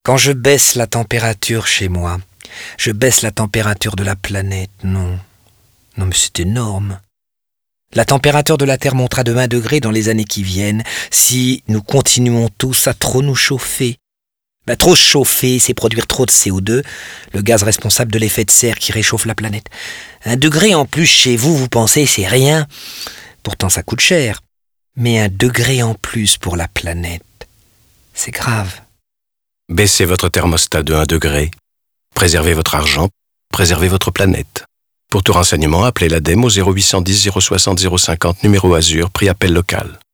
Quand je baisse la température chez moi, je baisse la température de la planète. Non, mais c'est énorme. La température de la Terre montera de 20 degrés dans les années qui viennent si nous continuons tous à trop nous chauffer. Trop se chauffer, c'est produire trop de CO2, le gaz responsable de l'effet de serre qui réchauffe la planète. 1 degré en plus chez vous, vous pensez, c'est rien. Pourtant, ça coûte cher. Mais 1 degré en plus pour la planète, c'est grave. Baissez votre thermostat de 1 degré. Préservez votre argent, préservez votre planète. Pour tout renseignement, appelez l'ADEME au 0810 060 050, numéro Azur, prix appel local.